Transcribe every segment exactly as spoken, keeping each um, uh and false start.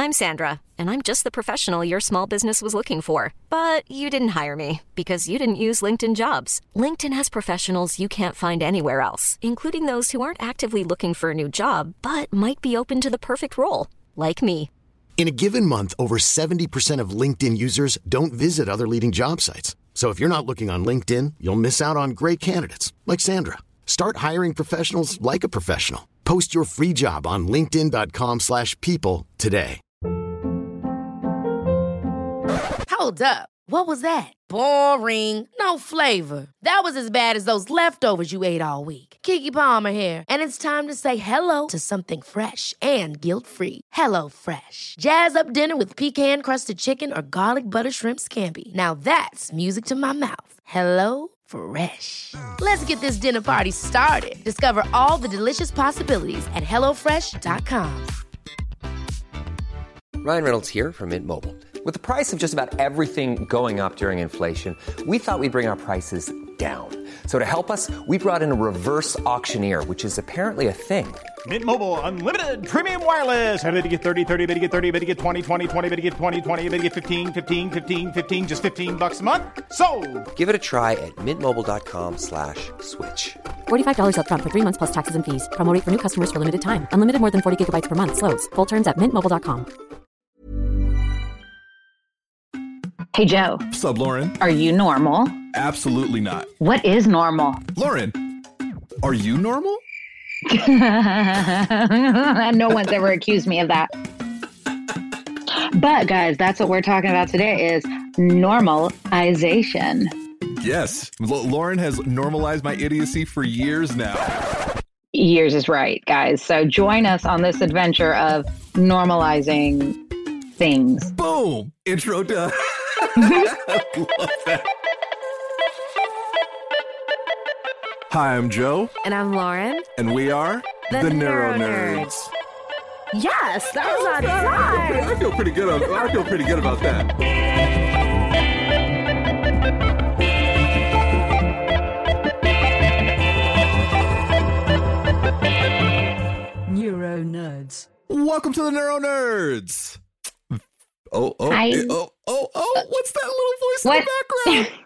I'm Sandra, and I'm just the professional your small business was looking for. But you didn't hire me because you didn't use LinkedIn Jobs. LinkedIn has professionals you can't find anywhere else, including those who aren't actively looking for a new job, but might be open to the perfect role, like me. In a given month, over seventy percent of LinkedIn users don't visit other leading job sites. So if you're not looking on LinkedIn, you'll miss out on great candidates like Sandra. Start hiring professionals like a professional. Post your free job on linkedin dot com slash people today. Hold up. What was that? Boring. No flavor. That was as bad as those leftovers you ate all week. Keke Palmer here, and it's time to say hello to something fresh and guilt-free. Hello Fresh. Jazz up dinner with pecan-crusted chicken or garlic butter shrimp scampi. Now that's music to my mouth. Hello Fresh. Let's get this dinner party started. Discover all the delicious possibilities at hello fresh dot com. Ryan Reynolds here from Mint Mobile. With the price of just about everything going up during inflation, we thought we'd bring our prices down. So to help us, we brought in a reverse auctioneer, which is apparently a thing. Mint Mobile Unlimited Premium Wireless. How to get thirty, thirty, bit to get thirty, bit to get twenty, twenty, twenty, bit to get twenty, twenty, bit to get fifteen, fifteen, fifteen, fifteen, just fifteen bucks a month? Sold! Give it a try at mintmobile.com slash switch. forty-five dollars up front for three months plus taxes and fees. Promo rate for new customers for limited time. Unlimited more than forty gigabytes per month. Slows full terms at mint mobile dot com. Hey, Joe. What's up, Lauren? Are you normal? Absolutely not. What is normal? Lauren, are you normal? No one's ever accused me of that. But, guys, that's what we're talking about today is normalization. Yes. L- Lauren has normalized my idiocy for years now. Years is right, guys. So join us on this adventure of normalizing things. Boom! Intro done. I love that. Hi, I'm Joe. And I'm Lauren. And we are the, the Neuro Neuro Nerds. Nerds. Yes, that was on I time. feel pretty good. I feel pretty good about that. Neuro Nerds. Welcome to the Neuro Nerds. Oh, oh, Hi. oh, oh, oh, what's that little voice What? in the background?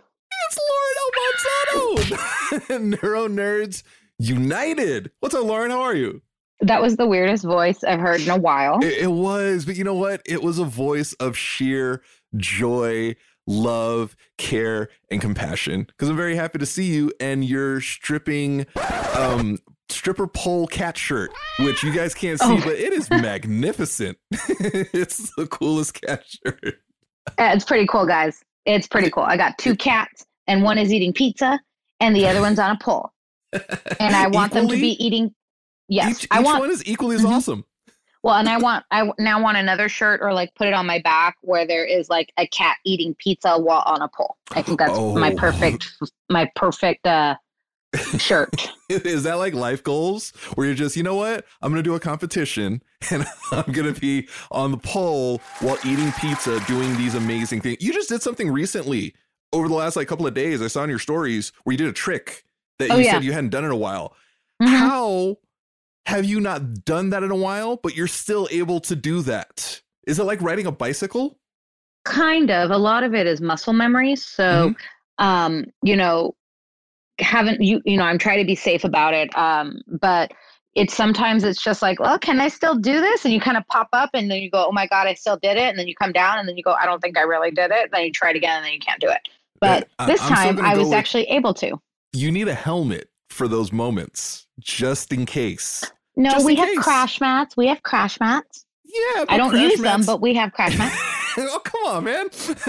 It's Lauren Alfonso. Neuro Nerds United. What's up, Lauren? How are you? That was the weirdest voice I've heard in a while. It, it was, but you know what? It was a voice of sheer joy, love, care, and compassion. Because I'm very happy to see you and your stripping um, stripper pole cat shirt, which you guys can't see, oh. but it is magnificent. It's the coolest cat shirt. Uh, it's pretty cool, guys. It's pretty cool. I got two cats, and one is eating pizza, and the other one's on a pole. And I want Equally? them to be eating. Yes, each, I each want. one is equally as Mhm. awesome. Well, and I want. I now want another shirt, or like put it on my back where there is like a cat eating pizza while on a pole. I think that's Oh. my perfect, my perfect uh, shirt. Is that like life goals where you're just, you know what? I'm going to do a competition and I'm going to be on the pole while eating pizza, doing these amazing things. You just did something recently over the last like couple of days. I saw in your stories where you did a trick that Oh, you yeah. said you hadn't done in a while. Mhm. How have you not done that in a while, but you're still able to do that? Is it like riding a bicycle? Kind of. A lot of it is muscle memory. So, um, you know, haven't you, you know, I'm trying to be safe about it. Um, but it's sometimes it's just like, well, can I still do this? And you kind of pop up and then you go, oh my God, I still did it. And then you come down and then you go, I don't think I really did it. Then you try it again and then you can't do it. But Yeah, I- this I'm still time gonna I go was with- actually able to. You need a helmet for those moments, just in case. No, Just we in have case. crash mats. We have crash mats. Yeah, but I don't crash use them, mats- but we have crash mats. Oh, come on, man.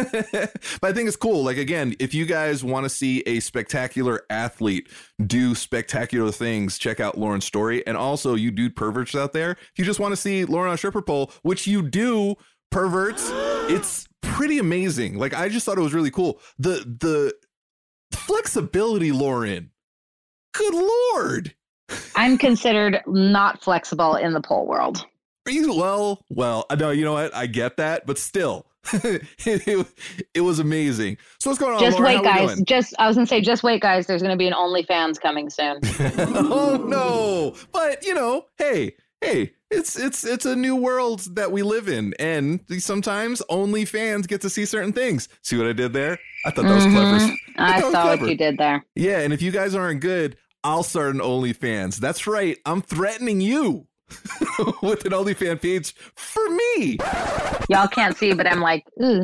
But I think it's cool. Like, again, if you guys want to see a spectacular athlete do spectacular things, check out Lauren's story. And also, you dude perverts out there, if you just want to see Lauren on a stripper pole, which you do, perverts, it's pretty amazing. Like, I just thought it was really cool. The the flexibility, Lauren. Good Lord. I'm considered not flexible in the pole world. Are you well? Well, I know, you know what? I get that, but still, it, it, it was amazing. So what's going on, Just Lauren? wait, How we guys. doing? Just I was gonna say, just wait, guys. There's gonna be an OnlyFans coming soon. Oh no! But you know, hey, hey, it's it's it's a new world that we live in, and sometimes only fans get to see certain things. See what I did there? I thought that was Mhm. clever. I thought that was saw clever. what you did there. Yeah, and if you guys aren't good, I'll start an OnlyFans. That's right. I'm threatening you with an OnlyFans page for me. Y'all can't see, but I'm like, ooh.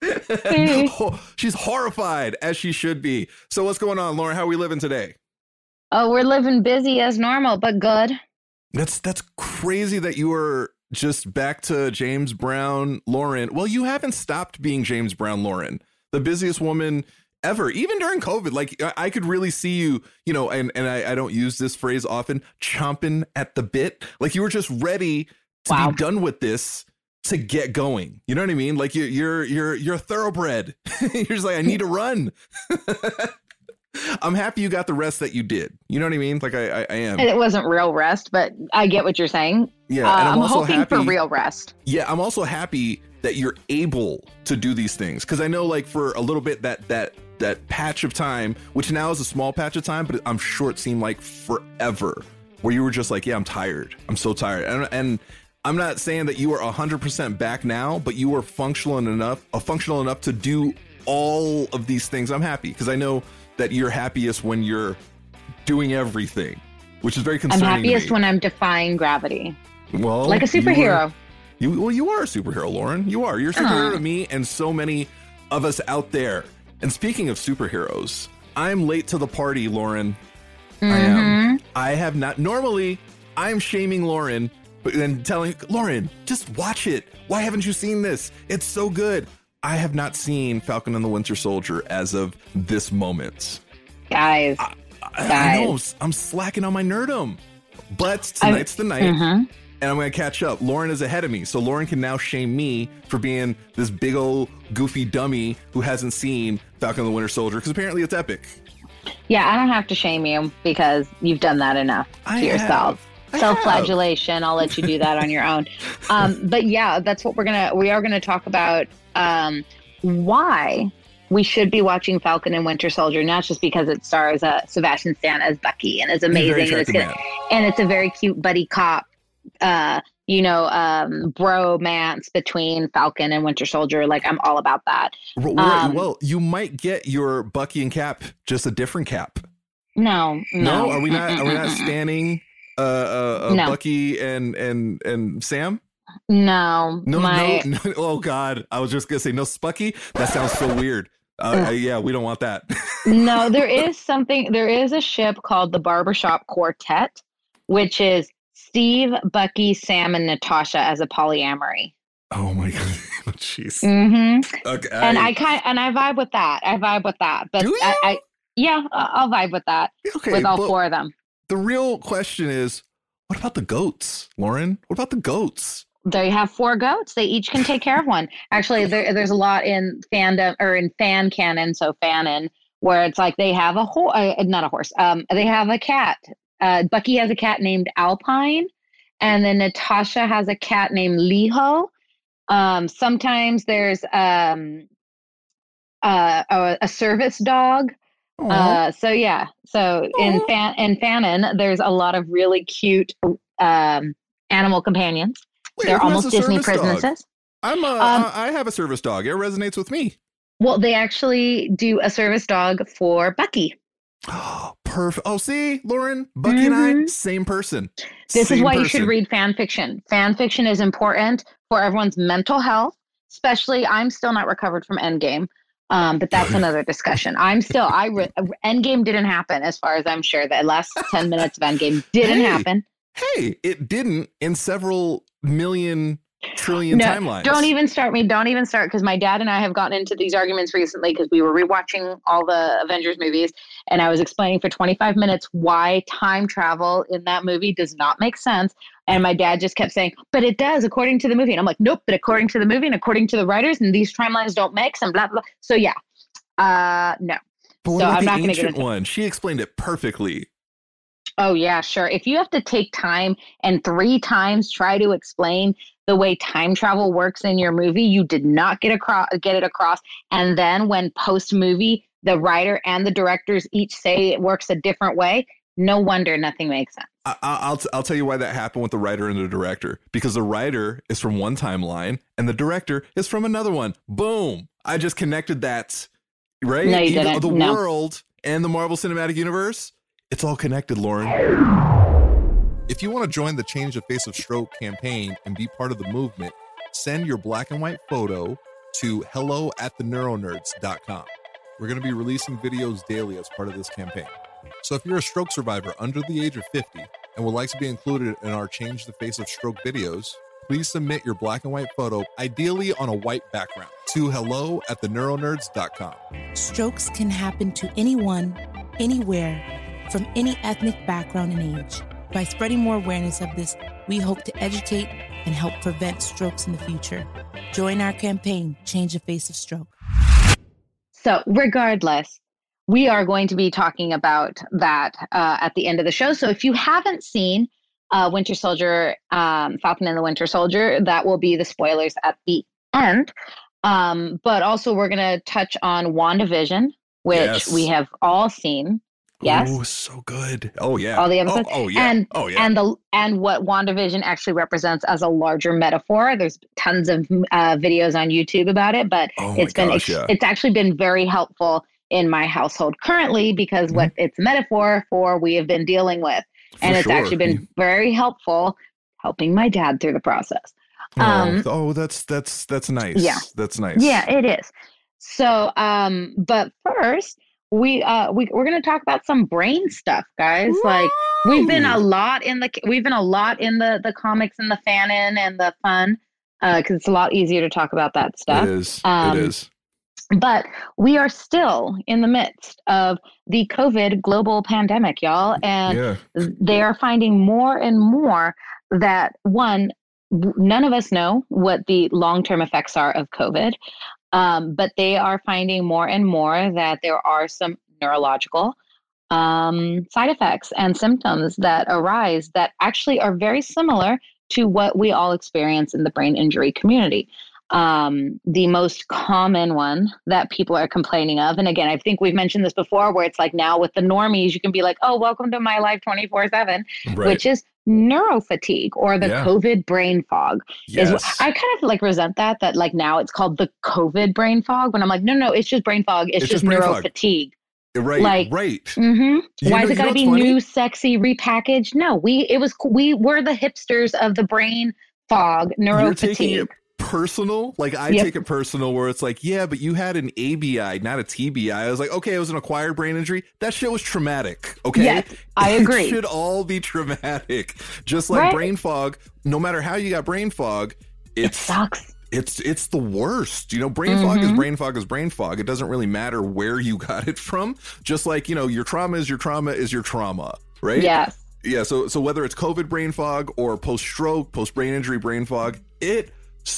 Oh, she's horrified, as she should be. So what's going on, Lauren? How are we living today? Oh, we're living busy as normal, but good. That's that's crazy that you are just back to James Brown Lauren. Well, you haven't stopped being James Brown Lauren, the busiest woman ever, even during COVID. Like I, I could really see you, you know, and, and I, I don't use this phrase often, chomping at the bit. Like you were just ready to Wow. be done with this to get going. You know what I mean? Like you're you're you're you're a thoroughbred. You're just like, I need to run. I'm happy you got the rest that you did. You know what I mean? Like I, I, I am. And it wasn't real rest, but I get what you're saying. Yeah, Uh, and I'm I'm also hoping happy- for real rest. Yeah, I'm also happy that you're able to do these things, because I know like for a little bit that that that patch of time, which now is a small patch of time, but I'm sure it seemed like forever, where you were just like, yeah, I'm tired. I'm so tired. And, and I'm not saying that you are one hundred percent back now, but you are functional enough, uh, functional enough to do all of these things. I'm happy because I know that you're happiest when you're doing everything, which is very I'm concerning. happiest to me. when I'm defying gravity. Well, Like a you superhero. are- You, well, you are a superhero, Lauren. You are. You're a superhero to me and so many of us out there. And speaking of superheroes, I'm late to the party, Lauren. I am. I have not. Normally, I'm shaming Lauren, but then telling Lauren, just watch it. Why haven't you seen this? It's so good. I have not seen Falcon and the Winter Soldier as of this moment. Guys. I, I Guys. know I'm slacking on my nerdum, but tonight's the night. Mhm. And I'm going to catch up. Lauren is ahead of me. So Lauren can now shame me for being this big old goofy dummy who hasn't seen Falcon and the Winter Soldier, because apparently it's epic. Yeah, I don't have to shame you because you've done that enough to I yourself. have. I Self-flagellation. I'll let you do that on your own. Um, but yeah, that's what we're gonna. We are gonna talk about um, why we should be watching Falcon and Winter Soldier, not just because it stars uh, Sebastian Stan as Bucky and is He's a very amazing, and it's, attractive gonna, man. and it's a very cute buddy cop. Uh, you know, um, bromance between Falcon and Winter Soldier. Like, I'm all about that. Well, Um, well, you might get your Bucky and Cap, just a different Cap. No, no, No, are we not? Are we not Mm-mm-mm-mm. standing uh, uh, uh, No. Bucky and and and Sam? No, No, my, no, no. Oh God, I was just gonna say no Spucky. That sounds so weird. Uh, uh, yeah, we don't want that. no, there is something, there is a ship called the Barbershop Quartet, which is Steve, Bucky, Sam, and Natasha as a polyamory. Oh my God, oh, jeez. Mm-hmm. Okay, And I kind and I vibe with that. I vibe with that. But Do you? I, I yeah, I- I'll vibe with that okay, with all but four of them. the real question is, what about the goats, Lauren? What about the goats? They have four goats. They each can take care of one. Actually, there, there's a lot in fandom or in fan canon, so fanon, where it's like they have a horse, uh, not a horse. Um, they have a cat. Uh, Bucky has a cat named Alpine, and then Natasha has a cat named Liho. Um, sometimes there's um, uh, a, a service dog. Uh, so yeah, so in Aw. fan in fanon, there's a lot of really cute um, animal companions. Wait, They're who has almost a Disney service dog? princesses. I'm a, Um, I have a service dog. It resonates with me. Well, they actually do a service dog for Bucky. Perfect. Oh, see, Lauren, Bucky and I, Mhm. same person. This is Same why you should person. read fan fiction. Fan fiction is important for everyone's mental health, especially I'm still not recovered from Endgame. Um, but that's another discussion. I'm still, I re- Endgame didn't happen as far as I'm sure. The last ten minutes of Endgame didn't Hey. happen. Hey, it didn't in several million trillion No, timelines. don't even start me. Don't even start because my dad and I have gotten into these arguments recently because we were rewatching all the Avengers movies, and I was explaining for twenty-five minutes why time travel in that movie does not make sense. And my dad just kept saying, "But it does, according to the movie." And I'm like, "Nope, but according to the movie and according to the writers, and these timelines don't mix and blah blah." So yeah, uh, no. But what so about I'm the not going to get ancient into. one? She explained it perfectly. Oh yeah, sure. If you have to take time and three times try to explain the way time travel works in your movie, you did not get across get it across. And then when post movie, the writer and the directors each say it works a different way. No wonder nothing makes sense. I, I'll t- I'll tell you why that happened with the writer and the director, because the writer is from one timeline and the director is from another one. Boom! I just connected that, right? No, you Even didn't. the No. world and the Marvel Cinematic Universe, it's all connected, Lauren. If you want to join the Change the Face of Stroke campaign and be part of the movement, send your black and white photo to hello at the neuronerds dot com. We're going to be releasing videos daily as part of this campaign. So if you're a stroke survivor under the age of fifty and would like to be included in our Change the Face of Stroke videos, please submit your black and white photo, ideally on a white background, to hello at the neuronerds dot com. Strokes can happen to anyone, anywhere, from any ethnic background and age. By spreading more awareness of this, we hope to educate and help prevent strokes in the future. Join our campaign, Change the Face of Stroke. So regardless, we are going to be talking about that uh, at the end of the show. So if you haven't seen uh, Winter Soldier, um, Falcon and the Winter Soldier, that will be the spoilers at the end. Um, but also we're going to touch on WandaVision, which Yes. we have all seen. Yes. Oh, so good. Oh, yeah. All the episodes. Oh, oh yeah. And, oh, yeah. and the and what WandaVision actually represents as a larger metaphor. There's tons of uh, videos on YouTube about it, but Oh my it's been gosh, ex- yeah. it's actually been very helpful in my household currently because Mm-hmm. what it's a metaphor for we have been dealing with, and For it's sure. actually been very helpful helping my dad through the process. Oh, Um, oh, that's that's that's nice. Yeah. That's nice. Yeah, it is. So, um, but first, we uh we we're gonna talk about some brain stuff, guys. Like we've been a lot in the we've been a lot in the the comics and the fanon and the fun, uh, because it's a lot easier to talk about that stuff. It is. Um, it is. But we are still in the midst of the COVID global pandemic, y'all, and Yeah. they are finding more and more that one, w- none of us know what the long-term effects are of COVID. Um, but they are finding more and more that there are some neurological um, side effects and symptoms that arise that actually are very similar to what we all experience in the brain injury community. Um, the most common one that people are complaining of, and again, I think we've mentioned this before, where it's like now with the normies, you can be like, oh, welcome to my life twenty-four seven, Right. which is neurofatigue or the Yeah. COVID brain fog. Yes. Is I kind of like resent that, that like now it's called the COVID brain fog, when I'm like, no, no, it's just brain fog. It's, It's just, just brain fog. neurofatigue. Right. like- right. Mm-hmm. You Why know- is it you got know to be what's funny? new, sexy, repackaged? No, we, it was, we were the hipsters of the brain fog, You're taking neurofatigue. it personal. Like I Yep. take it personal where it's like, yeah, but you had an A B I, not a T B I. I was like, okay, it was an acquired brain injury. That shit was traumatic. Okay. Yes, I agree. It should all be traumatic. Just like Right? brain fog, no matter how you got brain fog, It it's sucks. it's it's the worst. You know, brain fog is Mhm. brain fog is brain fog. It doesn't really matter where you got it from. Just like, you know, your trauma is your trauma is your trauma, right? Yes. Yeah, so so whether it's COVID brain fog or post stroke, post brain injury brain fog, it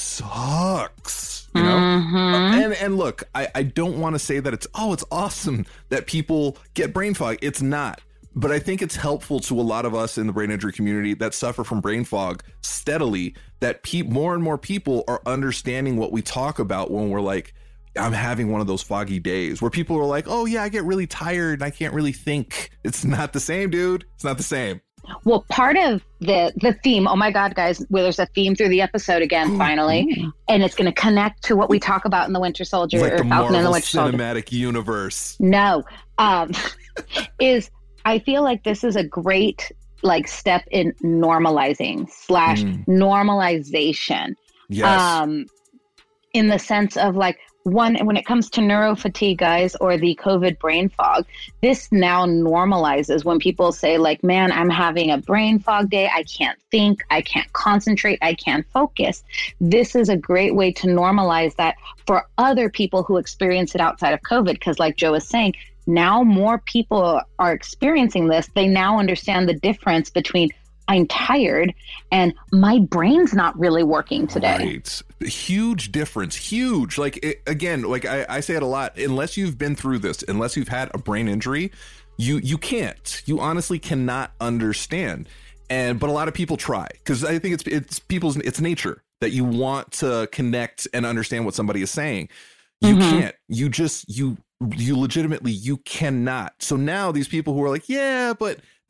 sucks. You know? Mhm. And and look, I, I don't want to say that it's oh, it's awesome that people get brain fog. It's not. But I think it's helpful to a lot of us in the brain injury community that suffer from brain fog steadily, that pe- more and more people are understanding what we talk about when we're like, I'm having one of those foggy days where people are like, oh yeah, I get really tired and I can't really think. It's not the same, dude. It's not the same. Well, part of the the theme, oh my God, guys, well, there's a theme through the episode again, finally, and it's going to connect to what we talk about in the Winter Soldier Like or the Falcon and the Marvel Winter Soldier. Cinematic Universe. No, um, is I feel like this is a great like step in normalizing slash Mm. normalization. Yes. Um, in the sense of like, one, when it comes to neurofatigue, guys, or the COVID brain fog, this now normalizes when people say like, man, I'm having a brain fog day. I can't think. I can't concentrate. I can't focus. This is a great way to normalize that for other people who experience it outside of COVID. Because like Joe was saying, now more people are experiencing this. They now understand the difference between I'm tired and my brain's not really working today. Right. Huge difference. Huge. Like, it, again, like I, I say it a lot, unless you've been through this, unless you've had a brain injury, you you can't. You honestly cannot understand. And but a lot of people try, because I think it's it's people's it's nature that you want to connect and understand what somebody is saying. You Mhm. can't. You just you you legitimately you cannot. So now these people who are like, yeah, but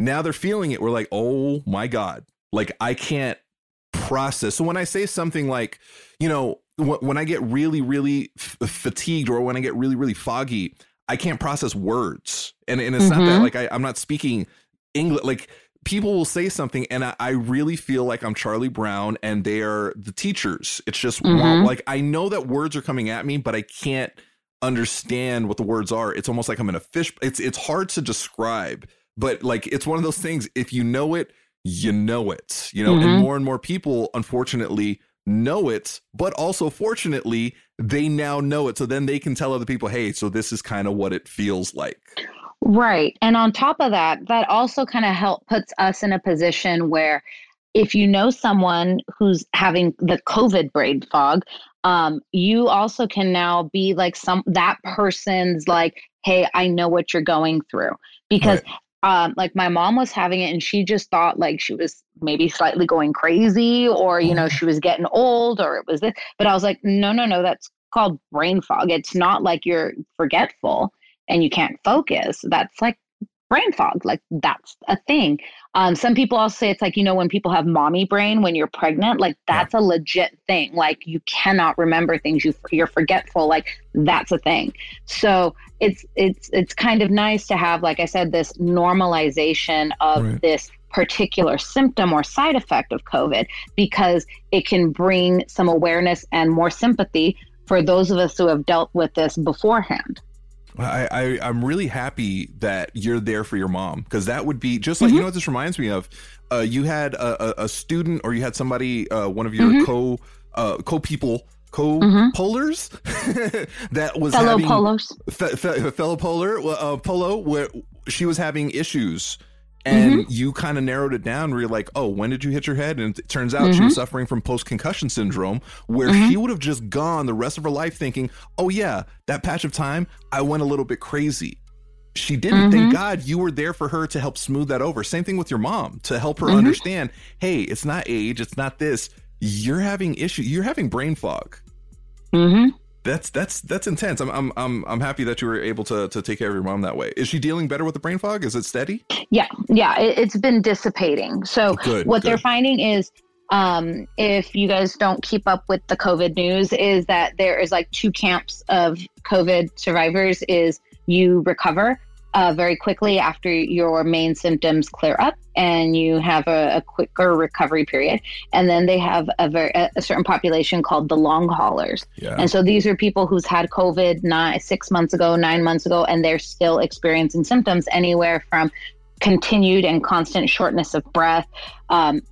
now they're feeling it. We're like, oh my God, like I can't process. So when I say something like, you know, w- when I get really, really f- fatigued or when I get really, really foggy, I can't process words. And, and it's mm-hmm. not that like I, I'm not speaking English, like people will say something and I, I really feel like I'm Charlie Brown and they're the teachers. It's just mm-hmm. like, I know that words are coming at me, but I can't understand what the words are. It's almost like I'm in a fish. It's, it's hard to describe, but like, it's one of those things. If you know it, you know it, you know, mm-hmm. and more and more people, unfortunately, know it, but also fortunately, they now know it. So then they can tell other people, hey, so this is kind of what it feels like. Right. And on top of that, that also kind of help puts us in a position where if you know someone who's having the COVID brain fog, um, you also can now be like some that person's like, hey, I know what you're going through. Because right. Um, like my mom was having it and she just thought like she was maybe slightly going crazy or, you know, she was getting old or it was this, but I was like, no, no, no, that's called brain fog. It's not like you're forgetful and you can't focus. That's like brain fog. Like that's a thing. Um, some people also say it's like, you know, when people have mommy brain, when you're pregnant, like that's yeah. a legit thing. Like you cannot remember things. You, you're forgetful. Like that's a thing. So it's, it's, it's kind of nice to have, like I said, this normalization of right. this particular symptom or side effect of COVID, because it can bring some awareness and more sympathy for those of us who have dealt with this beforehand. I, I, I'm really happy that you're there for your mom, because that would be just like, mm-hmm. you know what this reminds me of? Uh, you had a, a, a student or you had somebody, uh, one of your mm-hmm. co uh, co-people, co-polars mm-hmm. that was fellow having polos. Fe, fe, fellow polar uh, polo where she was having issues. And mm-hmm. you kind of narrowed it down where you're like, oh, when did you hit your head? And it turns out mm-hmm. she was suffering from post-concussion syndrome, where mm-hmm. she would have just gone the rest of her life thinking, oh, yeah, that patch of time, I went a little bit crazy. She didn't. Mm-hmm. Thank God you were there for her to help smooth that over. Same thing with your mom, to help her mm-hmm. understand, hey, it's not age, it's not this. You're having issue. You're having brain fog. Mm-hmm. That's that's that's intense. I'm I'm I'm I'm happy that you were able to to take care of your mom that way. Is she dealing better with the brain fog? Is it steady? Yeah, yeah, it, it's been dissipating. So good, what good. they're finding is, um, if you guys don't keep up with the COVID news, is that there is like two camps of COVID survivors. Is you recover uh, very quickly after your main symptoms clear up, and you have a, a quicker recovery period. And then they have a very a certain population called the long haulers. Yeah. And so these are people who's had COVID nine, six months ago, nine months ago, and they're still experiencing symptoms anywhere from continued and constant shortness of breath, um,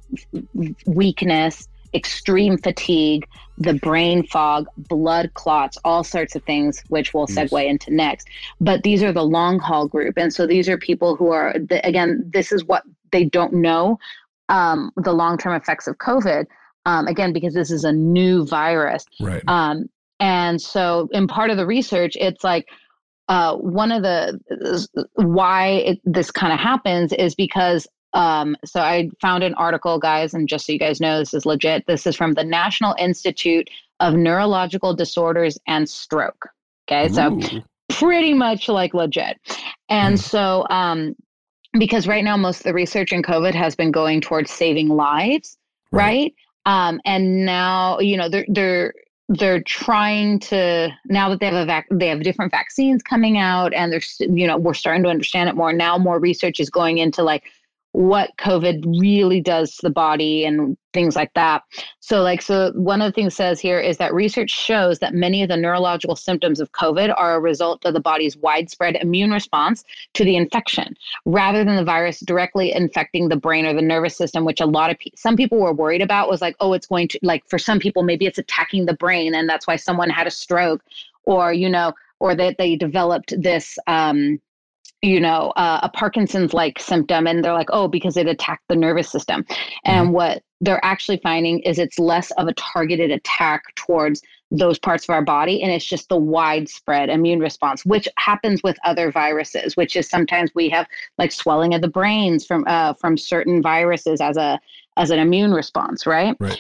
weakness, extreme fatigue, the brain fog, blood clots, all sorts of things, which we'll segue yes. into next. But these are the long haul group. And so these are people who are, again, this is what they don't know, um, the long-term effects of COVID, um, again, because this is a new virus. Right. Um, and so in part of the research, it's like, uh, one of the, why it, this kind of happens is because Um, so I found an article, guys, and just so you guys know, this is legit. This is from the National Institute of Neurological Disorders and Stroke. Okay. Ooh. So pretty much like legit. And mm. so, um, because right now, most of the research in COVID has been going towards saving lives. Right. right? Um, and now, you know, they're, they're, they're trying to, now that they have a vac, they have different vaccines coming out, and there's, you know, we're starting to understand it more. Now more research is going into like what COVID really does to the body and things like that. So like, so one of the things it says here is that research shows that many of the neurological symptoms of COVID are a result of the body's widespread immune response to the infection, rather than the virus directly infecting the brain or the nervous system, which a lot of people, some people were worried about, was like, oh, it's going to, like, for some people, maybe it's attacking the brain and that's why someone had a stroke, or, you know, or that they developed this, um, you know, uh, a Parkinson's-like symptom, and they're like, oh, because it attacked the nervous system. And mm-hmm. what they're actually finding is it's less of a targeted attack towards those parts of our body, and it's just the widespread immune response, which happens with other viruses, which is sometimes we have like swelling of the brains from uh, from certain viruses as a as an immune response, right? Right.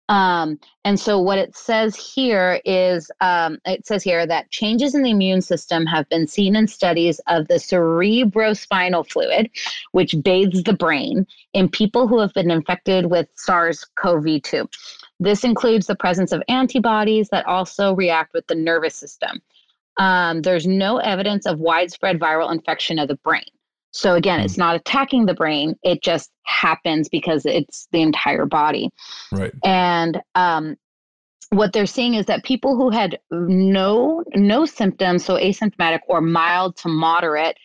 Um, and so what it says here is, um, it says here that changes in the immune system have been seen in studies of the cerebrospinal fluid, which bathes the brain, in people who have been infected with SARS-C o V two. This includes the presence of antibodies that also react with the nervous system. Um, there's no evidence of widespread viral infection of the brain. So again, it's not attacking the brain. It just happens because it's the entire body. Right. And um, what they're seeing is that people who had no no symptoms, so asymptomatic or mild to moderate,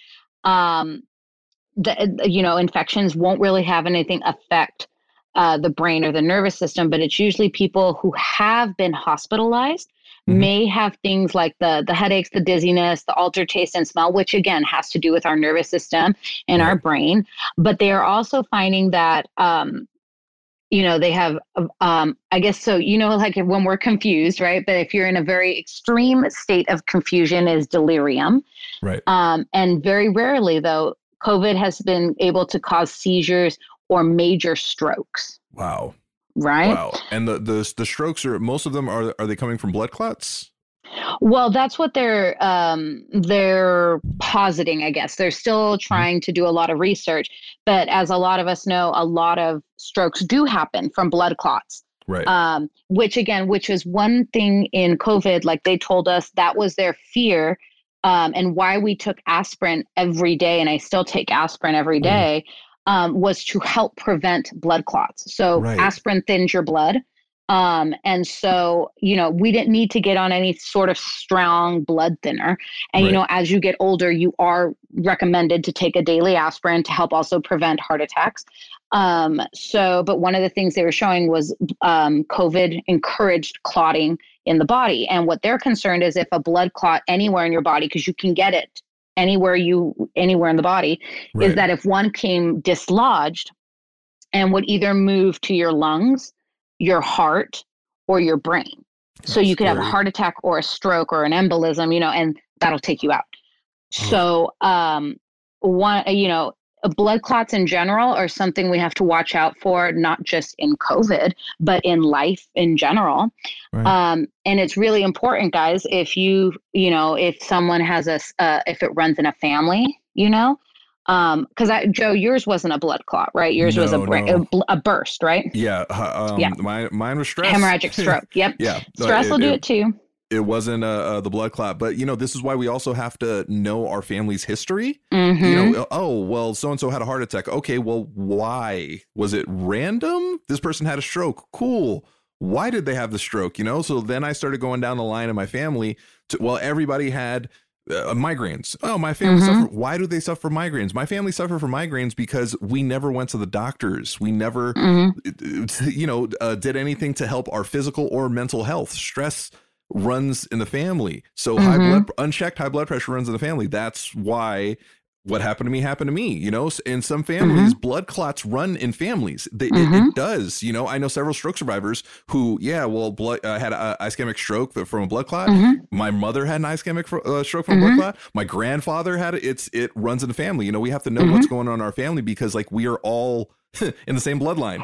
um, the, you know, infections won't really have anything affect uh, the brain or the nervous system. But it's usually people who have been hospitalized. Mm-hmm. May have things like the the headaches, the dizziness, the altered taste and smell, which again has to do with our nervous system and right. our brain. But they are also finding that, um, you know, they have, um, I guess, so, you know, like when we're confused, right? But if you're in a very extreme state of confusion is delirium. Right. Um, and very rarely, though, COVID has been able to cause seizures or major strokes. Wow. Right. Wow. And the, the the strokes are, most of them are are they coming from blood clots? Well, that's what they're um, they're positing, I guess. They're still trying to do a lot of research. But as a lot of us know, a lot of strokes do happen from blood clots. Right. Um, which again, which is one thing in COVID, like they told us that was their fear um, and why we took aspirin every day. And I still take aspirin every day. Mm. Um, was to help prevent blood clots. So right. aspirin thins your blood. Um, and so, you know, we didn't need to get on any sort of strong blood thinner. And, right. you know, as you get older, you are recommended to take a daily aspirin to help also prevent heart attacks. Um, so, but one of the things they were showing was um, COVID encouraged clotting in the body. And what they're concerned is if a blood clot anywhere in your body, because you can get it anywhere you anywhere in the body, right. is that if one came dislodged and would either move to your lungs, your heart, or your brain. That's so you could scary. Have a heart attack or a stroke or an embolism, you know, and that'll take you out. Oh. So um, one, you know, blood clots in general are something we have to watch out for, not just in COVID, but in life in general. Right. Um, and it's really important, guys, if you, you know, if someone has a, uh, if it runs in a family, you know, um, cause I, Joe, yours wasn't a blood clot, right? Yours no, was a, bra- no. a, a burst, right? Yeah. Um, yeah. My, mine was stress. Hemorrhagic stroke. Yep. yeah. Stress it, will do it, it too. It wasn't uh, uh, the blood clot, but, you know, this is why we also have to know our family's history. Mm-hmm. You know, oh, well, so-and-so had a heart attack. Okay, well, why? Was it random? This person had a stroke. Cool. Why did they have the stroke? You know, so then I started going down the line in my family to, well, everybody had uh, migraines. Oh, my family mm-hmm. suffered. Why do they suffer from migraines? My family suffered from migraines because we never went to the doctors. We never, mm-hmm. you know, uh, did anything to help our physical or mental health. Stress runs in the family. So mm-hmm. high blood, unchecked high blood pressure runs in the family. That's why what happened to me happened to me. You know, in some families, mm-hmm. blood clots run in families. They, mm-hmm. it, it does. You know, I know several stroke survivors who, yeah, well, blood uh, had an ischemic stroke from a blood clot. Mm-hmm. My mother had an ischemic uh, stroke from mm-hmm. a blood clot. My grandfather had it. It's it runs in the family. You know, we have to know mm-hmm. what's going on in our family because, like, we are all in the same bloodline.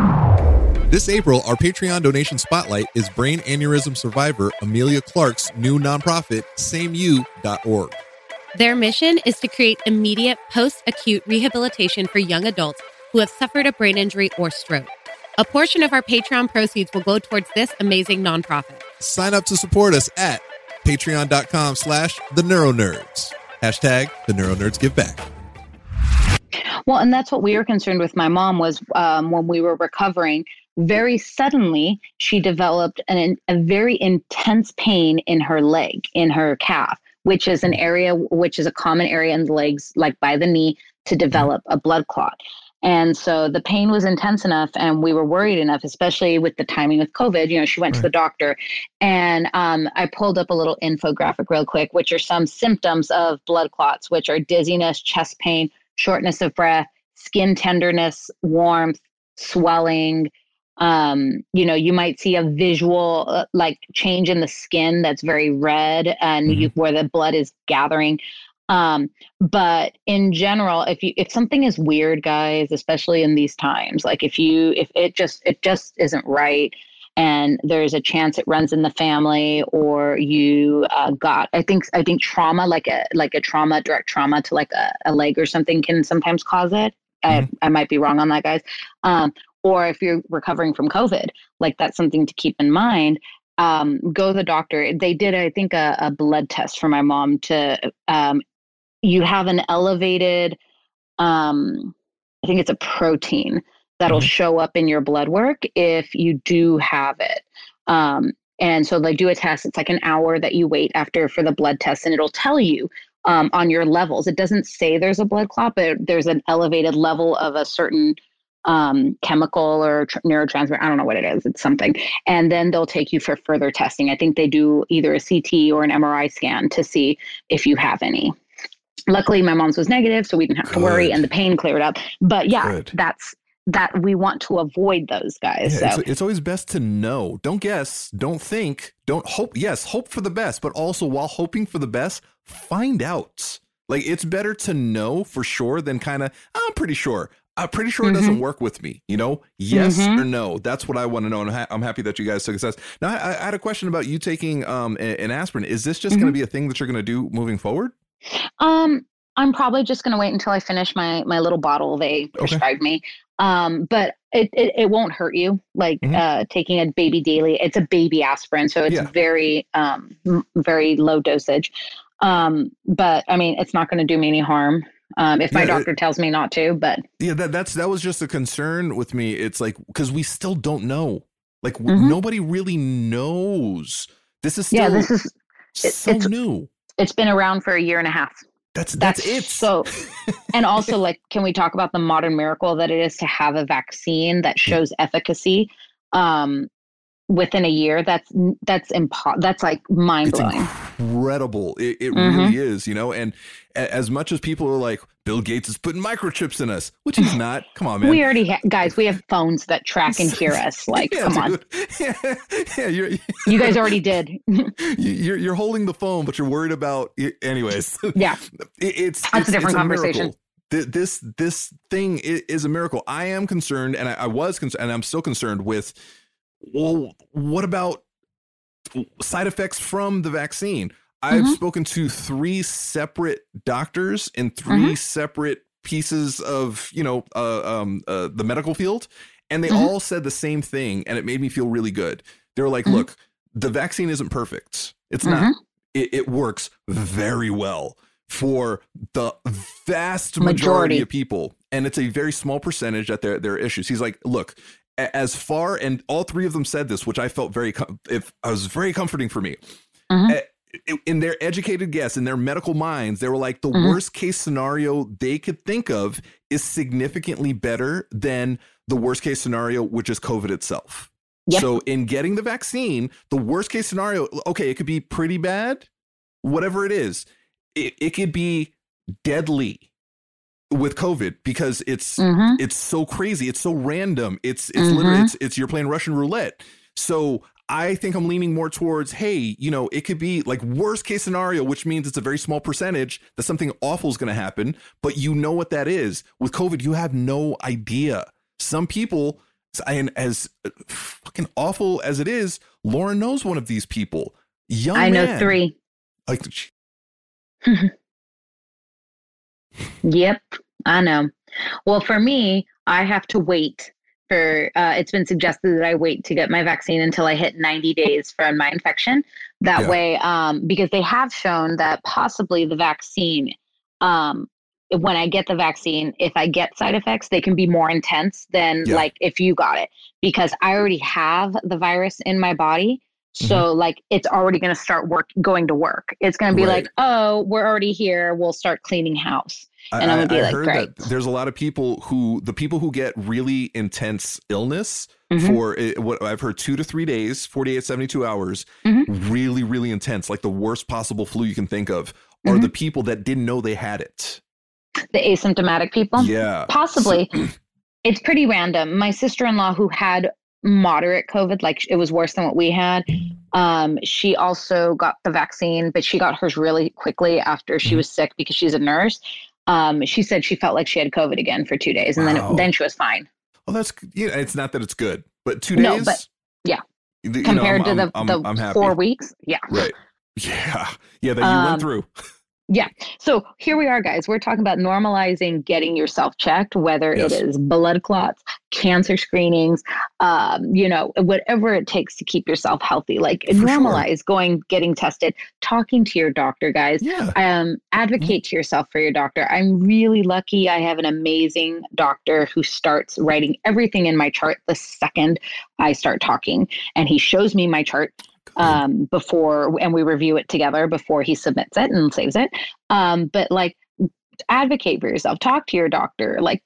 This April, our Patreon donation spotlight is brain aneurysm survivor Amelia Clark's new nonprofit, same you dot org. Their mission is to create immediate post-acute rehabilitation for young adults who have suffered a brain injury or stroke. A portion of our Patreon proceeds will go towards this amazing nonprofit. Sign up to support us at patreon.com slash the neuronerds. Hashtag the neuronerds give back. Well, and that's what we were concerned with. My mom was um, when we were recovering, very suddenly she developed an, a very intense pain in her leg, in her calf, which is an area, which is a common area in the legs, like by the knee, to develop a blood clot. And so the pain was intense enough and we were worried enough, especially with the timing with COVID. You know, she went right. to the doctor and um, I pulled up a little infographic real quick, which are some symptoms of blood clots, which are dizziness, chest pain, shortness of breath, skin tenderness, warmth, swelling. Um, you know, you might see a visual uh, like change in the skin that's very red and mm-hmm. you, where the blood is gathering. Um, but in general, if you, if something is weird, guys, especially in these times, like if you, if it just, it just isn't right, and there's a chance it runs in the family, or you uh, got, I think, I think trauma, like a, like a trauma, direct trauma to like a, a leg or something can sometimes cause it. Mm-hmm. I, I might be wrong on that, guys. Um, or if you're recovering from COVID, like that's something to keep in mind. Um, go to the doctor. They did, I think, a, a blood test for my mom to, um, you have an elevated, um, I think it's a protein that'll mm-hmm. show up in your blood work if you do have it. Um, and so they do a test. It's like an hour that you wait after for the blood test, and it'll tell you um, on your levels. It doesn't say there's a blood clot, but there's an elevated level of a certain um, chemical or tr- neurotransmitter. I don't know what it is. It's something. And then they'll take you for further testing. I think they do either a C T or an M R I scan to see if you have any. Luckily, my mom's was negative, so we didn't have to Good. worry, and the pain cleared up. But yeah, Good. that's that we want to avoid those guys. Yeah, so it's, it's always best to know. Don't guess. Don't think. Don't hope. Yes, hope for the best, but also while hoping for the best, find out. Like, it's better to know for sure than kind of, I'm pretty sure. I'm pretty sure mm-hmm. it doesn't work with me. You know, yes mm-hmm. or no. That's what I want to know. And I'm, ha- I'm happy that you guys took a test. Now, I, I had a question about you taking um, an aspirin. Is this just mm-hmm. going to be a thing that you're going to do moving forward? Um, I'm probably just going to wait until I finish my my little bottle they prescribed okay. me. Um, but it, it, it won't hurt you, like mm-hmm. uh, taking a baby daily. It's a baby aspirin, so it's yeah. very, um, very low dosage. Um, but I mean, it's not going to do me any harm um, if my yeah, doctor it, tells me not to. But yeah, that that's that was just a concern with me. It's like, because we still don't know. Like mm-hmm. w- nobody really knows. This is still yeah, this is it, so it's, new. It's been around for a year and a half. That's that's, that's it. So, and also, like, can we talk about the modern miracle that it is to have a vaccine that shows efficacy um, within a year? That's that's impo- That's like mind blowing. It's incredible. It, it mm-hmm. really is, you know. And a- as much as people are like, Bill Gates is putting microchips in us, which he's not. Come on, man. We already, ha- guys. We have phones that track and hear us. Like, yeah, come on. Yeah, yeah you're, you guys already did. you're you're holding the phone, but you're worried about. Anyways. Yeah. It, it's that's it's, a different it's a conversation. Miracle. This this thing is a miracle. I am concerned, and I, I was concerned, and I'm still concerned with. Well, what about side effects from the vaccine? I've mm-hmm. spoken to three separate doctors in three mm-hmm. separate pieces of, you know, uh, um, uh, the medical field, and they mm-hmm. all said the same thing, and it made me feel really good. They were like, mm-hmm. look, the vaccine isn't perfect. It's mm-hmm. not. It, it works very well for the vast majority, majority of people, and it's a very small percentage that there, there are issues. He's like, look, as far, and all three of them said this, which I felt very, if I was very comforting for me. Mm-hmm. In their educated guess, in their medical minds, they were like, the mm-hmm. worst case scenario they could think of is significantly better than the worst case scenario, which is COVID itself. Yep. So in getting the vaccine, the worst case scenario, okay, it could be pretty bad, whatever it is. It, it could be deadly with COVID because it's mm-hmm. it's so crazy. It's so random. It's it's mm-hmm. literally it's it's you're playing Russian roulette. So I think I'm leaning more towards, hey, you know, it could be like worst case scenario, which means it's a very small percentage that something awful is going to happen. But you know what that is. With COVID, you have no idea. Some people, and as fucking awful as it is, Lauren knows one of these people. Young I man. know three. Like, yep, I know. Well, for me, I have to wait. For uh, it's been suggested that I wait to get my vaccine until I hit ninety days from my infection. That yeah. way, um, because they have shown that possibly the vaccine, um, when I get the vaccine, if I get side effects, they can be more intense than yeah. like if you got it, because I already have the virus in my body. So mm-hmm. like it's already going to start work going to work. It's going to be right. like, oh, we're already here. We'll start cleaning house. And I, I'm going to be I like, heard great. That there's a lot of people who the people who get really intense illness mm-hmm. for it, what I've heard two to three days, forty-eight, seventy-two hours, mm-hmm. really, really intense, like the worst possible flu you can think of, are mm-hmm. the people that didn't know they had it. The asymptomatic people? Yeah. Possibly. So, it's pretty random. My sister-in-law who had moderate COVID, like it was worse than what we had. Um, she also got the vaccine, but she got hers really quickly after she mm-hmm. was sick because she's a nurse. Um, she said she felt like she had COVID again for two days and wow. then, then she was fine. Well, that's, you know, it's not that it's good, but two days. No, but yeah. You compared know, I'm, to the, I'm, the I'm, I'm four weeks. Yeah. Right. Yeah. Yeah. That you Um, went through. Yeah. So here we are, guys. We're talking about normalizing getting yourself checked, whether Yes. it is blood clots, cancer screenings, um, you know, whatever it takes to keep yourself healthy. Like For normalize sure. going, getting tested, talking to your doctor, guys. Yeah. Um, advocate mm-hmm. to yourself for your doctor. I'm really lucky. I have an amazing doctor who starts writing everything in my chart the second I start talking, and he shows me my chart. Um, before, and we review it together before he submits it and saves it. Um, but like, advocate for yourself, talk to your doctor. Like,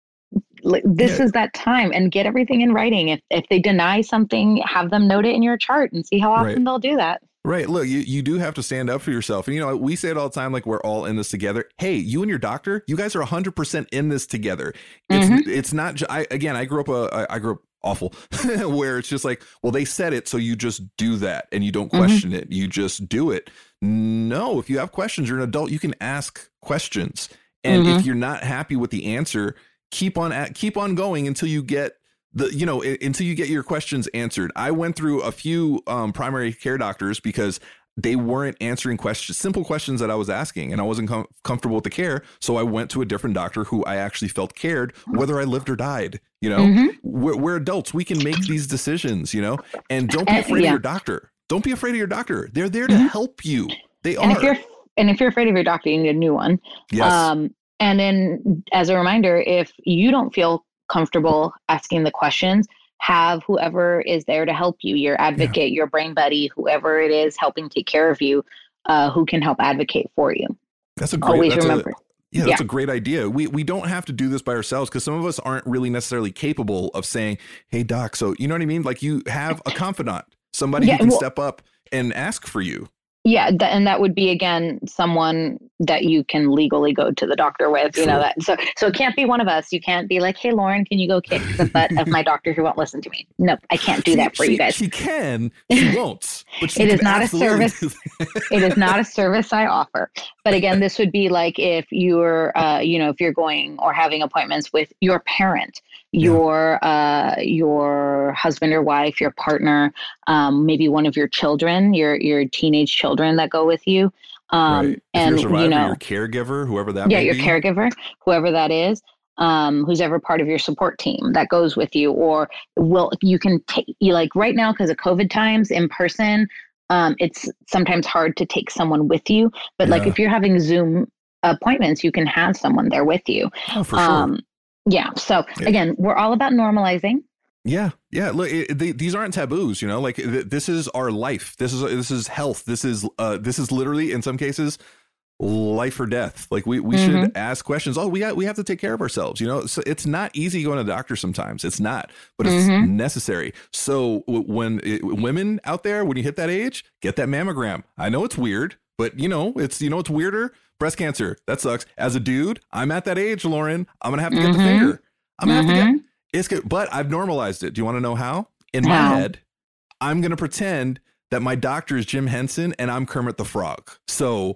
like this Yeah. is that time, and get everything in writing. If if they deny something, have them note it in your chart and see how often Right. they'll do that. Right. Look, you, you do have to stand up for yourself. And, you know, we say it all the time, like we're all in this together. Hey, you and your doctor, you guys are one hundred percent in this together. It's Mm-hmm. it's not, ju- I, again, I grew up, a, I, I grew up awful where it's just like, well, they said it, so you just do that and you don't question mm-hmm. it. You just do it. No, if you have questions, you're an adult, you can ask questions. And Mm-hmm. if you're not happy with the answer, keep on at, keep on going until you get the, you know, until you get your questions answered. I went through a few um, primary care doctors because they weren't answering questions, simple questions that I was asking, and I wasn't com- comfortable with the care. So I went to a different doctor who I actually felt cared, whether I lived or died. You know, mm-hmm. we're, we're adults. We can make these decisions, you know, and don't be afraid uh, yeah. of your doctor. Don't be afraid of your doctor. They're there to mm-hmm. help you. They and are. If you're, and if you're afraid of your doctor, you need a new one. Yes. Um, and then as a reminder, if you don't feel comfortable asking the questions, have whoever is there to help you, your advocate, yeah. your brain buddy, whoever it is helping take care of you, uh, who can help advocate for you. That's a great, Always that's remember. A, yeah, that's yeah. a great idea. We we don't have to do this by ourselves because some of us aren't really necessarily capable of saying, hey, doc, so you know what I mean? Like you have a confidant, somebody yeah, who can well, step up and ask for you. Yeah. Th- and that would be, again, someone that you can legally go to the doctor with, you sure. know, that. So, so it can't be one of us. You can't be like, hey, Lauren, can you go kick the butt of my doctor who won't listen to me? No, I can't do she, that for she, you guys. She can, she won't. But she it is not a service. It is not a service I offer. But again, this would be like if you're, uh, you know, if you're going or having appointments with your parent, your, yeah. uh, your husband or wife, your partner, um, maybe one of your children, your, your teenage children that go with you. Um, right. If and you're a survivor, you know, your caregiver, whoever that yeah, may your be. caregiver, whoever that is, um, who's ever part of your support team that goes with you, or will you can take you like right now because of COVID times in person. Um, it's sometimes hard to take someone with you, but yeah. like if you're having Zoom appointments, you can have someone there with you. Oh, for sure. Um, yeah. So yeah. again, we're all about normalizing. Yeah. Yeah. Look, it, they, these aren't taboos, you know, like th- this is our life. This is, this is health. This is, uh, this is literally in some cases, life or death. Like we, we mm-hmm. should ask questions. Oh, we got, we have to take care of ourselves. You know, so it's not easy going to the doctor sometimes. It's not, but it's mm-hmm. necessary. So when it, women out there, when you hit that age, get that mammogram. I know it's weird, but you know, it's, you know, it's weirder. Breast cancer. That sucks. As a dude, I'm at that age, Lauren. I'm going to have to get mm-hmm. the finger. I'm going to mm-hmm. have to get. It's good, but I've normalized it. Do you want to know how? In my how? head, I'm going to pretend that my doctor is Jim Henson and I'm Kermit the Frog. So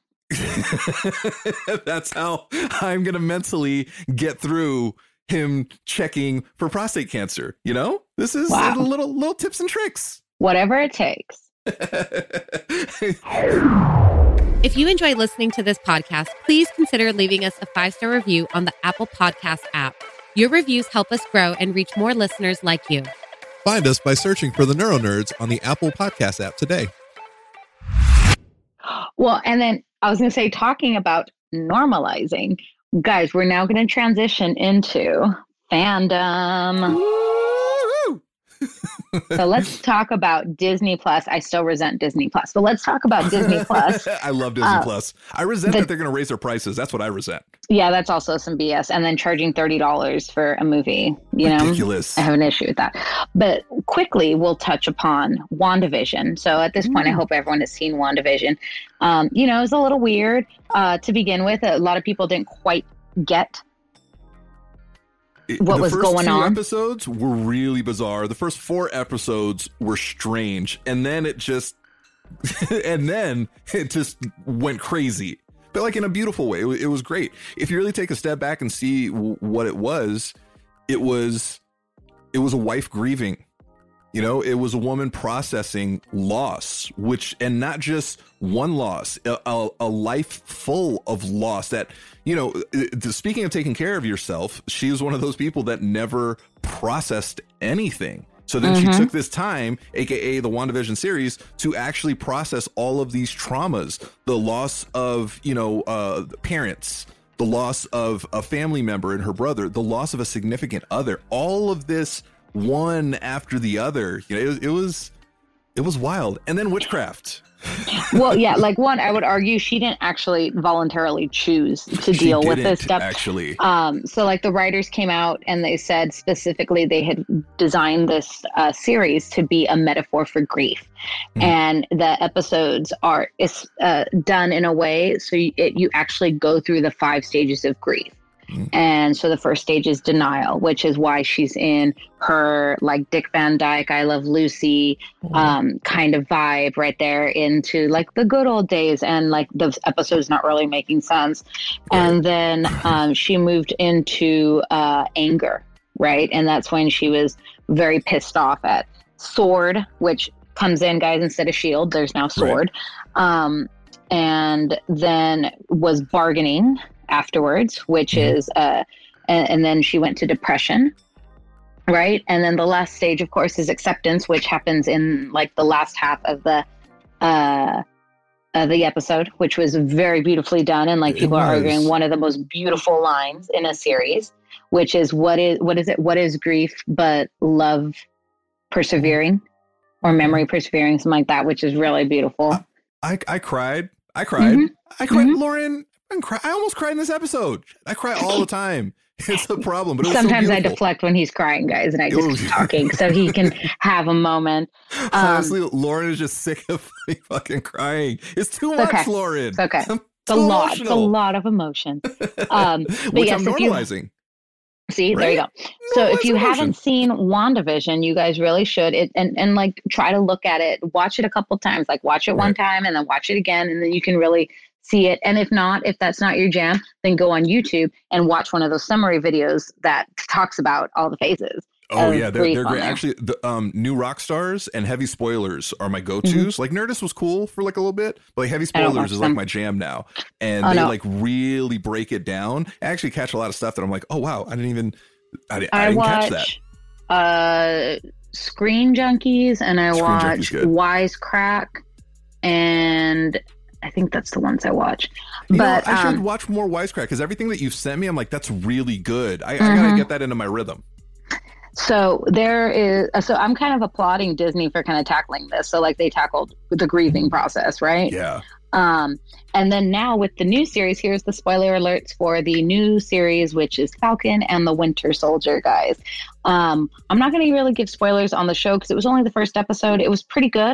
that's how I'm going to mentally get through him checking for prostate cancer. You know, this is wow. little little tips and tricks. Whatever it takes. If you enjoy listening to this podcast, please consider leaving us a five-star review on the Apple Podcast app. Your reviews help us grow and reach more listeners like you. Find us by searching for the Neuro Nerds on the Apple Podcast app today. Well, and then I was going to say, talking about normalizing, guys, we're now going to transition into fandom. So let's talk about Disney Plus. I still resent Disney Plus, but let's talk about Disney Plus. I love Disney uh, Plus. I resent the, that they're going to raise their prices. That's what I resent. Yeah, that's also some B S. And then charging thirty dollars for a movie. You Ridiculous. know, I have an issue with that. But quickly, we'll touch upon WandaVision. So at this point, mm. I hope everyone has seen WandaVision. Um, you know, it was a little weird uh, to begin with. A lot of people didn't quite get what the was first going two on. Episodes were really bizarre. The first four episodes were strange, and then it just, and then it just went crazy. But like in a beautiful way. It, it was great. If you really take a step back and see w- what it was, it was, it was a wife grieving. You know, it was a woman processing loss, which, and not just one loss, a, a, a life full of loss that, you know, speaking of taking care of yourself, she was one of those people that never processed anything. So then mm-hmm. she took this time, A K A the WandaVision series, to actually process all of these traumas, the loss of, you know, uh, parents, the loss of a family member and her brother, the loss of a significant other, all of this one after the other. You know, it was, it was, it was wild. And then witchcraft. Well, yeah, like one, I would argue she didn't actually voluntarily choose to deal with this stuff. Actually, um, so like the writers came out and they said specifically they had designed this uh, series to be a metaphor for grief, mm. and the episodes are is uh, done in a way so you, it, you actually go through the five stages of grief. And so the first stage is denial, which is why she's in her like Dick Van Dyke, I Love Lucy um, kind of vibe right there into like the good old days. And like the episode's not really making sense. Right. And then um, she moved into uh, anger, right? And that's when she was very pissed off at Sword, which comes in, guys, instead of Shield. There's now Sword. Right. Um, and then was bargaining afterwards, which mm-hmm. is uh and, and then she went to depression, right? And then the last stage, of course, is acceptance, which happens in like the last half of the uh of the episode, which was very beautifully done. And like people are arguing one of the most beautiful lines in a series, which is what is what is it what is grief but love persevering, or memory persevering, something like that, which is really beautiful. I I, I cried I cried mm-hmm. I cried mm-hmm. Lauren, I almost cried in this episode. I cry all the time. It's a problem. But it was sometimes so I deflect when he's crying, guys, and I just keep talking so he can have a moment. Um, Honestly, Lauren is just sick of me fucking crying. It's too much, okay. Lauren. It's okay. It's a lot. It's a lot of emotion. Um, but Which yes, I'm normalizing. You, see, right? There you go. So Normalize if you emotion. haven't seen WandaVision, you guys really should. It and and like try to look at it, watch it a couple times. Like watch it right. one time and then watch it again, and then you can really see it. And if not, if that's not your jam, then go on YouTube and watch one of those summary videos that talks about all the phases. Oh yeah, they're, they're great. Actually, the um, new rock stars and heavy spoilers are my go-tos. Mm-hmm. Like Nerdist was cool for like a little bit, but like heavy spoilers is them. like my jam now. And oh, they no. like really break it down. I actually catch a lot of stuff that I'm like, oh wow, I didn't even, I, didn't, I, I didn't watch, catch that. Uh, Screen Junkies, and I Screen watch Wisecrack, and I think that's the ones I watch. You but know, I um, should watch more Wisecrack, because everything that you've sent me, I'm like, that's really good. I, mm-hmm. I gotta get that into my rhythm. So there is, so I'm kind of applauding Disney for kind of tackling this. So like they tackled the grieving process, right? Yeah. Um, and then now with the new series, here's the spoiler alerts for the new series, which is Falcon and the Winter Soldier, guys. Um, I'm not going to really give spoilers on the show because it was only the first episode. It was pretty good.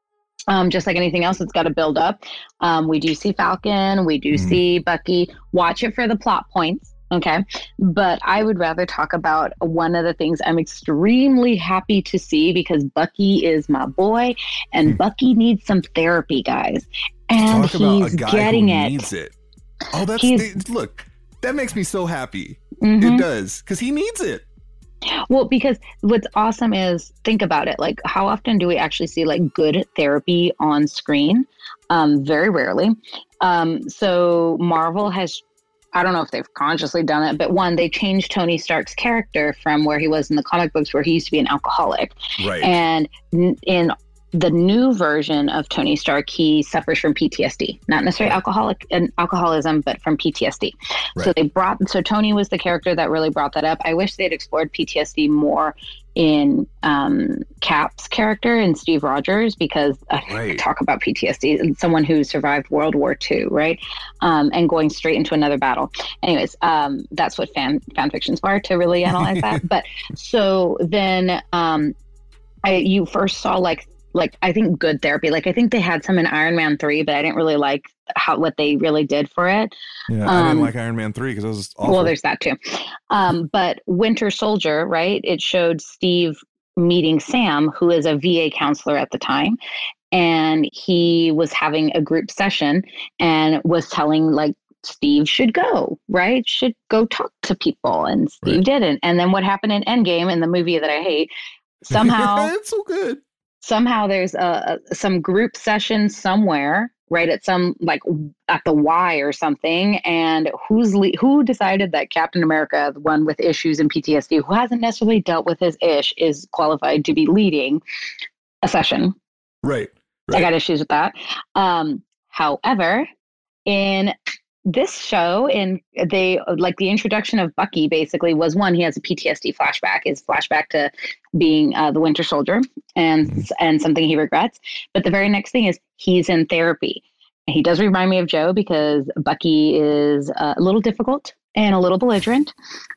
Um, just like anything else, it's got to build up. Um, we do see Falcon. We do mm. see Bucky. Watch it for the plot points. Okay. But I would rather talk about one of the things I'm extremely happy to see, because Bucky is my boy and mm. Bucky needs some therapy, guys. And talk he's about a guy getting who it. Needs it. Oh, that's they, look, that makes me so happy. Mm-hmm. It does, because he needs it. Well, because what's awesome is, think about it. Like, how often do we actually see like good therapy on screen? Um, very rarely. Um, so Marvel has, I don't know if they've consciously done it, but one, they changed Tony Stark's character from where he was in the comic books, where he used to be an alcoholic. Right. And in the new version of Tony Stark, he suffers from P T S D, not necessarily right. alcoholic and alcoholism, but from P T S D. Right. So they brought, so Tony was the character that really brought that up. I wish they'd explored P T S D more in um, Cap's character and Steve Rogers, because uh, right. talk about P T S D, someone who survived World War Two, right? Um, and going straight into another battle. Anyways, um, that's what fan fan fiction's for, to really analyze that. But so then um, I, you first saw like, like, I think good therapy. Like, I think they had some in Iron Man three, but I didn't really like how what they really did for it. Yeah, um, I didn't like Iron Man three because it was awful. Well, there's that too. Um, but Winter Soldier, right? It showed Steve meeting Sam, who is a V A counselor at the time. And he was having a group session and was telling, like, Steve should go, right? Should go talk to people. And Steve right. didn't. And then what happened in Endgame, in the movie that I hate, somehow it's so good. Somehow there's a, a some group session somewhere, right at some like at the Y or something, and who's le- who decided that Captain America, the one with issues and P T S D, who hasn't necessarily dealt with his ish, is qualified to be leading a session. Right. right. I got issues with that. Um, however, in this show, in they like the introduction of Bucky basically was one, he has a P T S D flashback, his flashback to being uh, the Winter Soldier and and something he regrets. But the very next thing is he's in therapy. He does remind me of Joe because Bucky is uh, a little difficult and a little belligerent,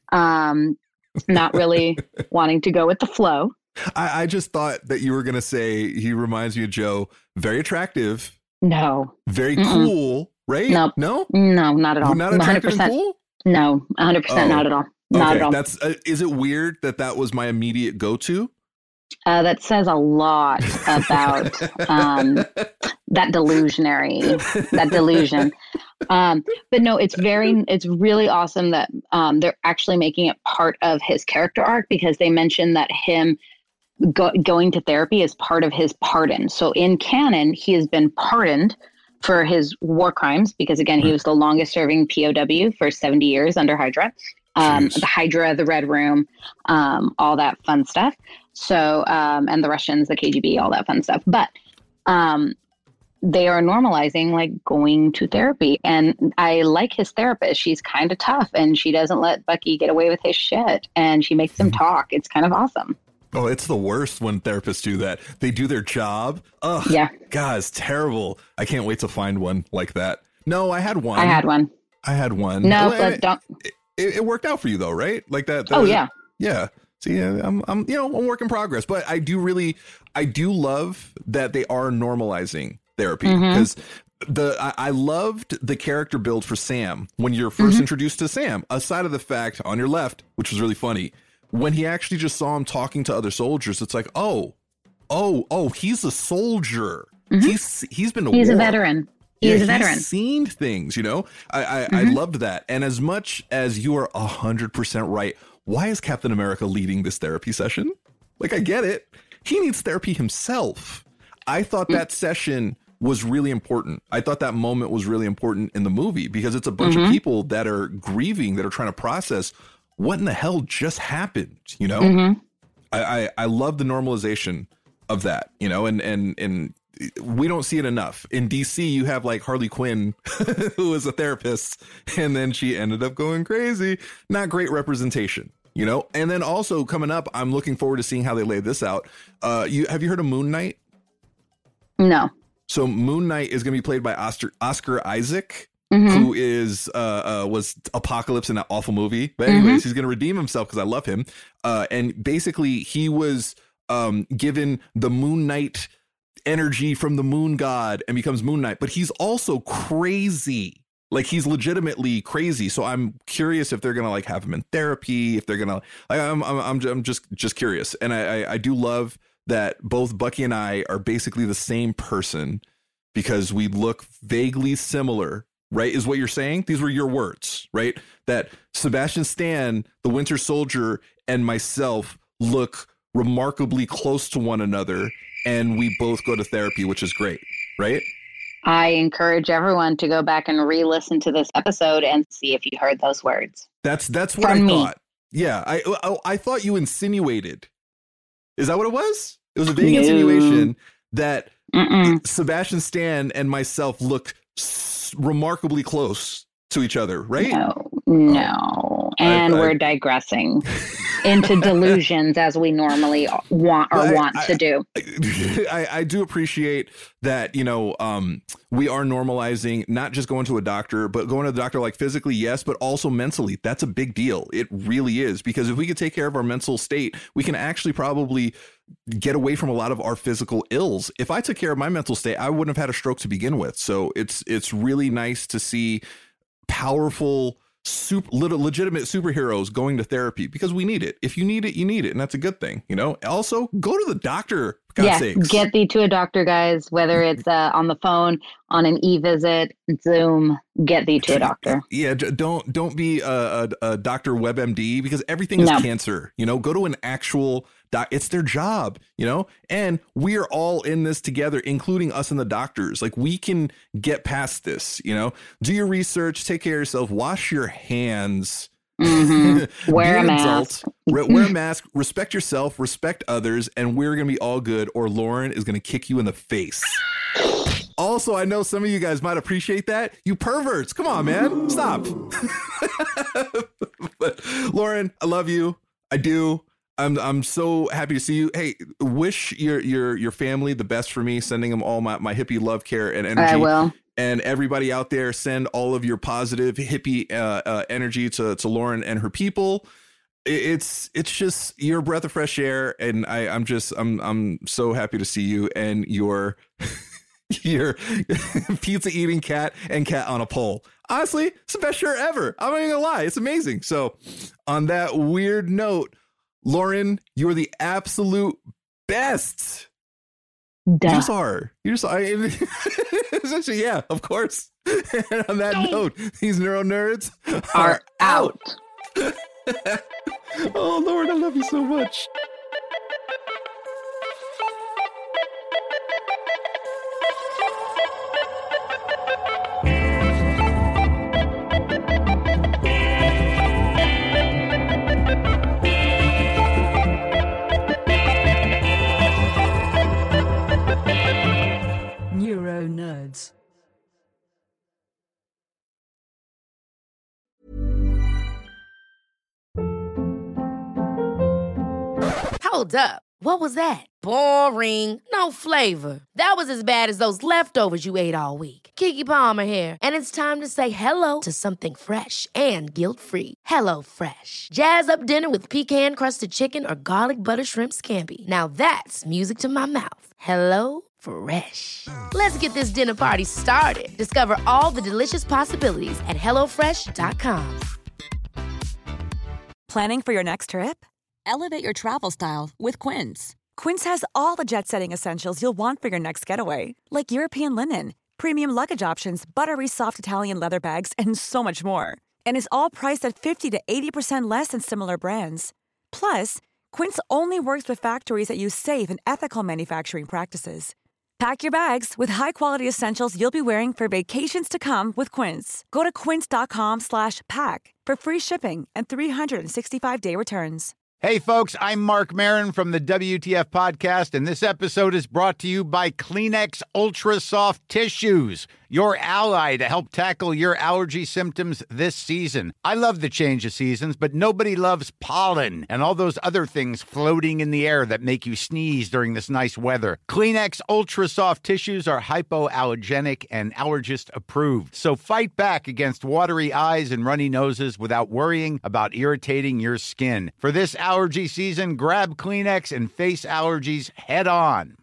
um, not really wanting to go with the flow. I, I just thought that you were going to say he reminds me of Joe. Very attractive. No. Very Mm-mm. cool. Right? No, no, no, not at all. Not attractive and cool? No, one hundred percent Oh. not at all. Not okay. at all. That's uh, is it weird that that was my immediate go-to? Uh, that says a lot about um, that delusionary, that delusion. Um, but no, it's very, it's really awesome that um, they're actually making it part of his character arc, because they mentioned that him go- going to therapy is part of his pardon. So in canon, he has been pardoned for his war crimes, because again, he was the longest serving P O W for seventy years under Hydra, um, the Hydra, the Red Room, um, all that fun stuff. So, um, and the Russians, the K G B, all that fun stuff. But um, they are normalizing like going to therapy. And I like his therapist. She's kind of tough and she doesn't let Bucky get away with his shit, and she makes him talk. It's kind of awesome. Oh, it's the worst when therapists do that. They do their job. Ugh, yeah. God, it's terrible. I can't wait to find one like that. No, I had one. I had one. I had one. No, Well, but don't. It, it, it worked out for you though, right? Like that. that Oh, yeah. Yeah. See, I'm, I'm, you know, I'm work in progress, but I do really, I do love that they are normalizing therapy, because mm-hmm. the, I, I loved the character build for Sam when you're first mm-hmm. introduced to Sam, aside of the fact on your left, which was really funny, when he actually just saw him talking to other soldiers. It's like, oh, oh, oh, he's a soldier. Mm-hmm. He's, he's been to He's war. a veteran. Yeah, he's a veteran. He's seen things, you know. I I, mm-hmm. I loved that. And as much as you are a hundred percent right, why is Captain America leading this therapy session? Like, I get it. He needs therapy himself. I thought that session was really important. I thought that moment was really important in the movie, because it's a bunch mm-hmm. of people that are grieving, that are trying to process what in the hell just happened, you know. Mm-hmm. I, I I love the normalization of that, you know, and and and. We don't see it enough. In D C, you have like Harley Quinn, who is a therapist, and then she ended up going crazy. Not great representation, you know? And then also coming up, I'm looking forward to seeing how they lay this out. Uh, you have you heard of Moon Knight? No. So Moon Knight is going to be played by Oscar, Oscar Isaac, mm-hmm. who is uh, uh, was Apocalypse in that awful movie. But anyways, mm-hmm. he's going to redeem himself because I love him. Uh, and basically, he was um, given the Moon Knight energy from the moon god and becomes Moon Knight, but he's also crazy. Like, he's legitimately crazy. So I'm curious if they're gonna like have him in therapy, if they're gonna like, I'm I'm I'm, I'm just just curious. And I, I I do love that both Bucky and I are basically the same person, because we look vaguely similar, right? Is what you're saying? These were your words, right? That Sebastian Stan, the Winter Soldier, and myself look remarkably close to one another. And we both go to therapy, which is great, right? I encourage everyone to go back and re-listen to this episode and see if you heard those words. That's that's what From I me. thought. Yeah, I, I I thought you insinuated. Is that what it was? It was a vague No. insinuation that Mm-mm. Sebastian Stan and myself looked s- remarkably close to each other, right? No, no. And I- I- we're digressing into delusions as we normally want or I- want I- to do. I, I do appreciate that, you know, um, we are normalizing not just going to a doctor, but going to the doctor, like physically, yes, but also mentally. That's a big deal. It really is, because if we could take care of our mental state, we can actually probably get away from a lot of our physical ills. If I took care of my mental state, I wouldn't have had a stroke to begin with. So it's it's really nice to see powerful, super, legitimate superheroes going to therapy, because we need it. If you need it, you need it. And that's a good thing. You know, also go to the doctor. For God's Yeah, sakes. get thee to a doctor, guys, whether it's uh, on the phone, on an e-visit, Zoom, get thee to a doctor. Yeah, d- don't don't be a, a, a Doctor WebMD, because everything is No. cancer. You know, go to an actual Doc, it's their job, you know, and we are all in this together, including us and the doctors. Like, we can get past this, you know, do your research, take care of yourself, wash your hands, mm-hmm. wear a mask, adult, wear a mask, respect yourself, respect others, and we're going to be all good, or Lauren is going to kick you in the face. Also, I know some of you guys might appreciate that. You perverts. Come on, man. Stop. But Lauren, I love you. I do. I'm I'm so happy to see you. Hey, wish your your your family the best for me, sending them all my, my hippie love, care, and energy. I will. And everybody out there, send all of your positive hippie uh, uh, energy to, to Lauren and her people. It's it's just, you're a breath of fresh air. And I, I'm just I'm I'm so happy to see you and your your pizza eating cat and cat on a pole. Honestly, it's the best shirt ever. I'm not even gonna lie. It's amazing. So on that weird note, Lauren, you're the absolute best. Duh. You just are. You just are. Essentially, yeah, of course. And on that note, these neuro nerds are, are out. Oh, Lord, I love you so much. Nerds. Hold up. What was that? Boring. No flavor. That was as bad as those leftovers you ate all week. Keke Palmer here, and it's time to say hello to something fresh and guilt-free. Hello Fresh. Jazz up dinner with pecan-crusted chicken or garlic butter shrimp scampi. Now that's music to my mouth. Hello Fresh. Let's get this dinner party started. Discover all the delicious possibilities at hello fresh dot com. Planning for your next trip? Elevate your travel style with Quince. Quince has all the jet-setting essentials you'll want for your next getaway, like European linen, premium luggage options, buttery soft Italian leather bags, and so much more. And is all priced at fifty to eighty percent less than similar brands. Plus, Quince only works with factories that use safe and ethical manufacturing practices. Pack your bags with high-quality essentials you'll be wearing for vacations to come with Quince. Go to quince.com slash pack for free shipping and three sixty-five day returns. Hey, folks, I'm Mark Maron from the W T F Podcast, and this episode is brought to you by Kleenex Ultra Soft Tissues, your ally to help tackle your allergy symptoms this season. I love the change of seasons, but nobody loves pollen and all those other things floating in the air that make you sneeze during this nice weather. Kleenex Ultra Soft Tissues are hypoallergenic and allergist approved, so fight back against watery eyes and runny noses without worrying about irritating your skin. For this allergy season, grab Kleenex and face allergies head on.